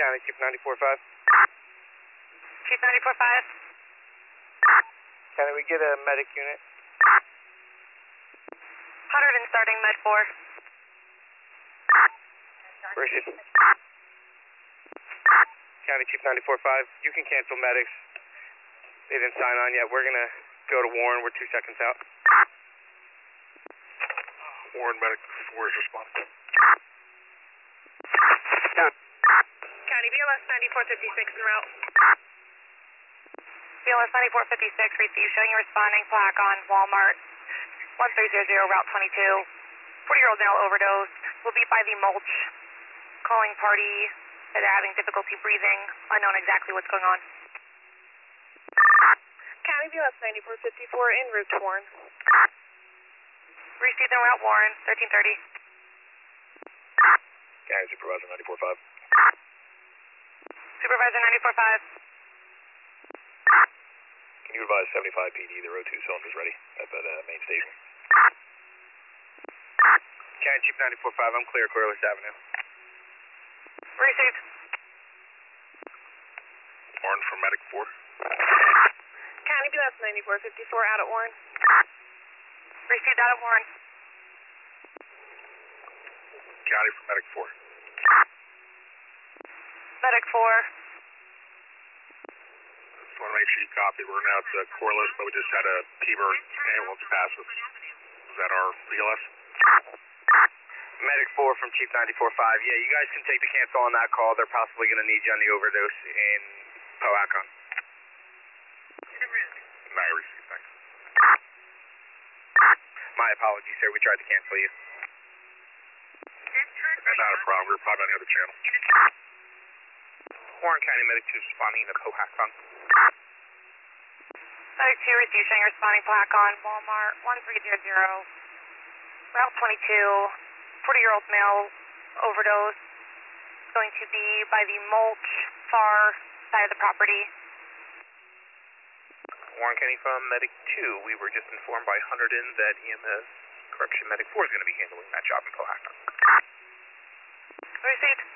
County, Chief 94.5. Chief 94.5. Can we get a medic unit? 100 and starting med 4. Received. County Chief 94.5. You can cancel medics. They didn't sign on yet. We're going to go to Warren. We're 2 seconds out. Warren medic 4 is responding. County BLS 9456 en route. BLS 9456 received showing you responding plaque on Walmart 1300 Route 22. 40-year-old male overdose. Will be by the mulch. Calling party that are having difficulty breathing. Unknown exactly what's going on. County BLS 9454 en route to Warren. Received en route Warren 1330. County Supervisor 94.5. Supervisor 94.5. Can you advise 75 PD, the row 2 cylinders ready at the main station? County Chief 94.5. I'm clear, Corliss Avenue. Received. Warren for medic 4. County BLS 9454 out at Warren. Received out of Warren. County for medic 4. Medic 4. Just want to make sure you copy. We're now at Corliss, but we just had a T-Bird ambulance pass us. Is that our BLS? Medic 4 from Chief 94.5. Yeah, you guys can take the cancel on that call. They're possibly going to need you on the overdose in Powhatan. I received, thanks. My apologies, sir. We tried to cancel you. Not a problem. We're probably on the other channel. Warren County Medic 2 is responding to Powhatan. Medic 2 received showing you responding plaque on Walmart 1300 Route 22. 40-year-old male overdose. Going to be by the mulch far side of the property. Warren County from Medic 2. We were just informed by Hunterdon that EMS Correction Medic 4 is going to be handling that job in Powhatan. Received.